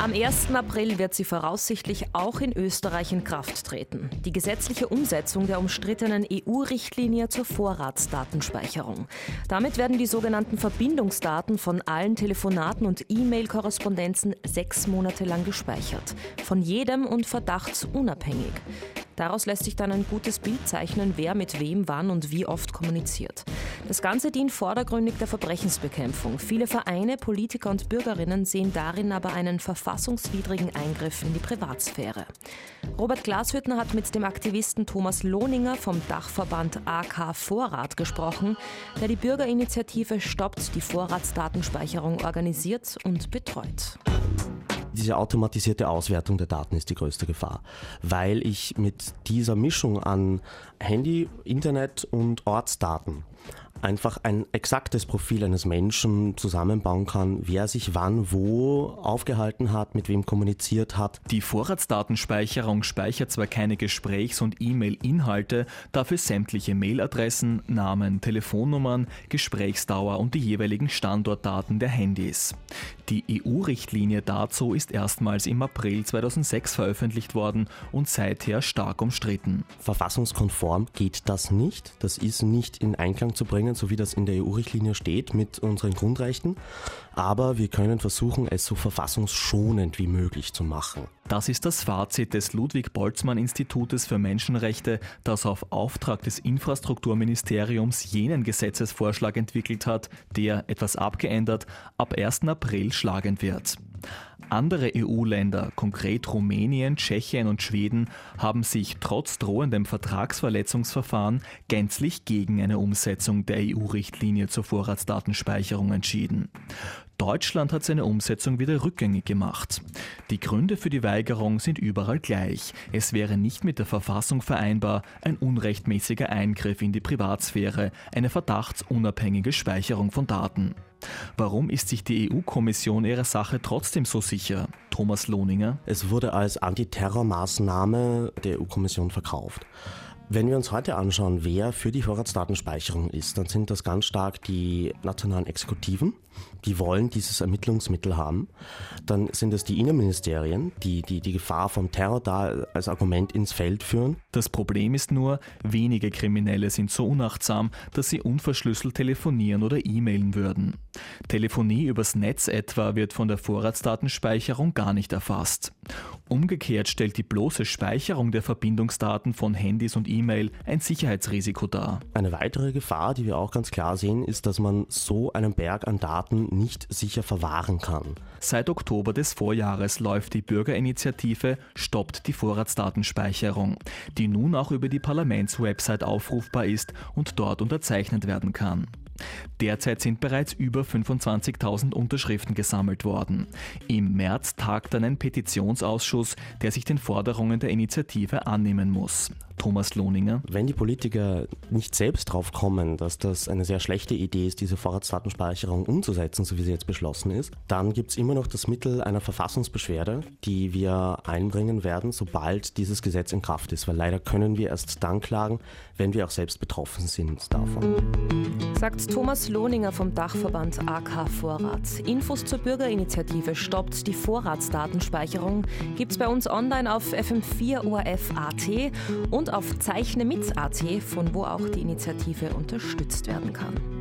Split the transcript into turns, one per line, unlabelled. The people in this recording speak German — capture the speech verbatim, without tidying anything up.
Am ersten April wird sie voraussichtlich auch in Österreich in Kraft treten. Die gesetzliche Umsetzung der umstrittenen E U-Richtlinie zur Vorratsdatenspeicherung. Damit werden die sogenannten Verbindungsdaten von allen Telefonaten und E-Mail-Korrespondenzen sechs Monate lang gespeichert. Von jedem und verdachtsunabhängig. Daraus lässt sich dann ein gutes Bild zeichnen, wer mit wem, wann und wie oft kommuniziert. Das Ganze dient vordergründig der Verbrechensbekämpfung. Viele Vereine, Politiker und Bürgerinnen sehen darin aber einen verfassungswidrigen Eingriff in die Privatsphäre. Robert Glashüttner hat mit dem Aktivisten Thomas Lohninger vom Dachverband A K Vorrat gesprochen, der die Bürgerinitiative Stoppt die Vorratsdatenspeicherung organisiert und betreut.
Diese automatisierte Auswertung der Daten ist die größte Gefahr, weil ich mit dieser Mischung an Handy, Internet und Ortsdaten einfach ein exaktes Profil eines Menschen zusammenbauen kann, wer sich wann wo aufgehalten hat, mit wem kommuniziert hat.
Die Vorratsdatenspeicherung speichert zwar keine Gesprächs- und E-Mail-Inhalte, dafür sämtliche Mailadressen, Namen, Telefonnummern, Gesprächsdauer und die jeweiligen Standortdaten der Handys. Die E U-Richtlinie dazu ist erstmals im April zweitausendsechs veröffentlicht worden und seither stark umstritten.
Verfassungskonform geht das nicht. Das ist nicht in Einklang zu bringen, so wie das in der E U-Richtlinie steht, mit unseren Grundrechten. Aber wir können versuchen, es so verfassungsschonend wie möglich zu machen.
Das ist das Fazit des Ludwig-Boltzmann-Institutes für Menschenrechte, das auf Auftrag des Infrastrukturministeriums jenen Gesetzesvorschlag entwickelt hat, der, etwas abgeändert, ab ersten April schlagend wird. Andere E U-Länder, konkret Rumänien, Tschechien und Schweden, haben sich trotz drohendem Vertragsverletzungsverfahren gänzlich gegen eine Umsetzung der E U-Richtlinie zur Vorratsdatenspeicherung entschieden. Deutschland hat seine Umsetzung wieder rückgängig gemacht. Die Gründe für die Weigerung sind überall gleich. Es wäre nicht mit der Verfassung vereinbar, ein unrechtmäßiger Eingriff in die Privatsphäre, eine verdachtsunabhängige Speicherung von Daten. Warum ist sich die E U-Kommission ihrer Sache trotzdem so sicher? Thomas Lohninger.
Es wurde als Antiterrormaßnahme der E U-Kommission verkauft. Wenn wir uns heute anschauen, wer für die Vorratsdatenspeicherung ist, dann sind das ganz stark die nationalen Exekutiven, die wollen dieses Ermittlungsmittel haben. Dann sind es die Innenministerien, die, die die Gefahr vom Terror da als Argument ins Feld führen.
Das Problem ist nur, wenige Kriminelle sind so unachtsam, dass sie unverschlüsselt telefonieren oder e-mailen würden. Telefonie übers Netz etwa wird von der Vorratsdatenspeicherung gar nicht erfasst. Umgekehrt stellt die bloße Speicherung der Verbindungsdaten von Handys und E-Mail ein Sicherheitsrisiko dar.
Eine weitere Gefahr, die wir auch ganz klar sehen, ist, dass man so einen Berg an Daten nicht sicher verwahren kann.
Seit Oktober des Vorjahres läuft die Bürgerinitiative Stoppt die Vorratsdatenspeicherung, die nun auch über die Parlamentswebsite aufrufbar ist und dort unterzeichnet werden kann. Derzeit sind bereits über fünfundzwanzigtausend Unterschriften gesammelt worden. Im März tagt dann ein Petitionsausschuss, der sich den Forderungen der Initiative annehmen muss. Thomas Lohninger.
Wenn die Politiker nicht selbst drauf kommen, dass das eine sehr schlechte Idee ist, diese Vorratsdatenspeicherung umzusetzen, so wie sie jetzt beschlossen ist, dann gibt es immer noch das Mittel einer Verfassungsbeschwerde, die wir einbringen werden, sobald dieses Gesetz in Kraft ist. Weil leider können wir erst dann klagen, wenn wir auch selbst betroffen sind davon.
Sagt Thomas Lohninger vom Dachverband A K Vorrat. Infos zur Bürgerinitiative Stoppt die Vorratsdatenspeicherung gibt's bei uns online auf F M vier O R F Punkt A T und auf zeichne mit Punkt A T, von wo auch die Initiative unterstützt werden kann.